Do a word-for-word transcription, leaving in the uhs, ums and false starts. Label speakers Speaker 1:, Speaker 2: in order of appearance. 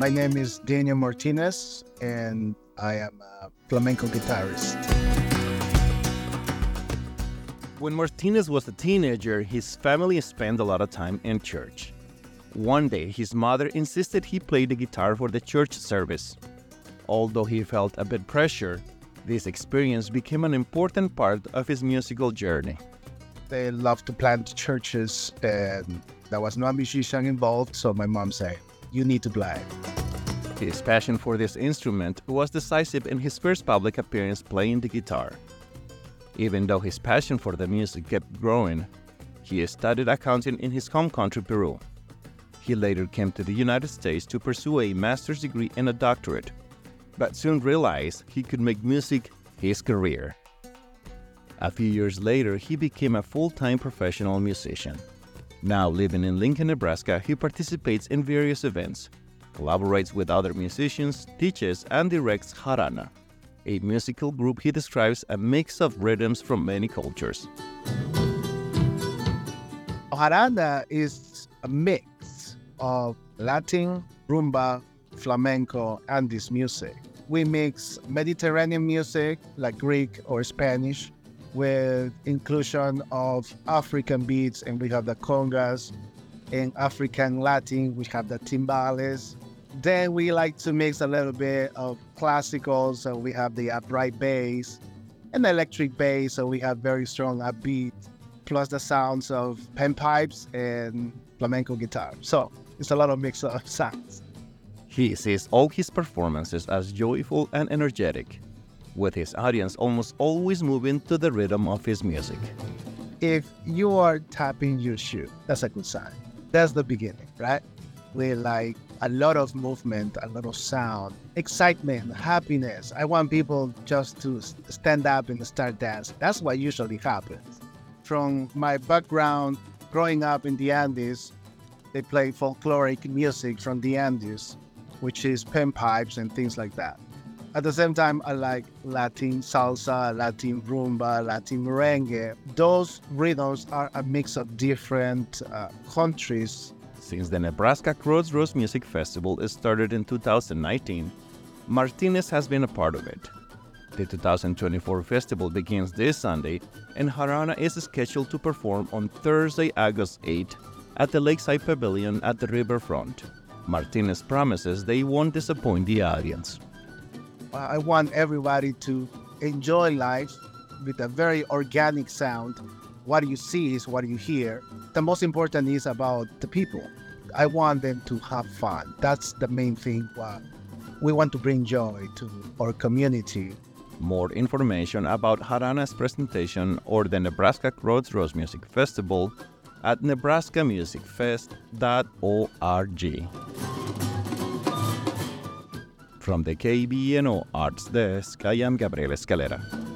Speaker 1: My name is Daniel Martinez, and I am a flamenco guitarist.
Speaker 2: When Martinez was a teenager, his family spent a lot of time in church. One day, his mother insisted he play the guitar for the church service. Although he felt a bit pressure, this experience became an important part of his musical journey.
Speaker 1: They love to plant churches, and there was no musician involved, so my mom said, you need to play.
Speaker 2: His passion for this instrument was decisive in his first public appearance playing the guitar. Even though his passion for the music kept growing, he studied accounting in his home country, Peru. He later came to the United States to pursue a master's degree and a doctorate, but soon realized he could make music his career. A few years later, he became a full-time professional musician. Now living in Lincoln, Nebraska, he participates in various events, collaborates with other musicians, teaches and directs Jarana, a musical group he describes a mix of rhythms from many cultures.
Speaker 1: Jarana is a mix of Latin, rumba, flamenco, and this music. We mix Mediterranean music like Greek or Spanish with inclusion of African beats, and we have the congas. In African Latin, we have the timbales. Then we like to mix a little bit of classical, so we have the upright bass and electric bass, so we have very strong upbeat, plus the sounds of panpipes and flamenco guitar. So it's a lot of mix of sounds.
Speaker 2: He sees all his performances as joyful and energetic, with his audience almost always moving to the rhythm of his music.
Speaker 1: If you are tapping your shoe, that's a good sign. That's the beginning, right? We like a lot of movement, a lot of sound, excitement, happiness. I want people just to stand up and start dancing. That's what usually happens. From my background, growing up in the Andes, they play folkloric music from the Andes, which is panpipes and things like that. At the same time, I like Latin salsa, Latin rumba, Latin merengue. Those rhythms are a mix of different uh, countries.
Speaker 2: Since the Nebraska Crossroads Music Festival started in two thousand nineteen, Martinez has been a part of it. The two thousand twenty-four festival begins this Sunday, and Jarana is scheduled to perform on Thursday, August eighth, at the Lakeside Pavilion at the riverfront. Martinez promises they won't disappoint the audience.
Speaker 1: I want everybody to enjoy life with a very organic sound. What you see is what you hear. The most important is about the people. I want them to have fun. That's the main thing. We want to bring joy to our community.
Speaker 2: More information about Jarana's presentation or the Nebraska Crossroads Music Festival at nebraska music fest dot org. From the K B N O Arts Desk, I am Gabriel Escalera.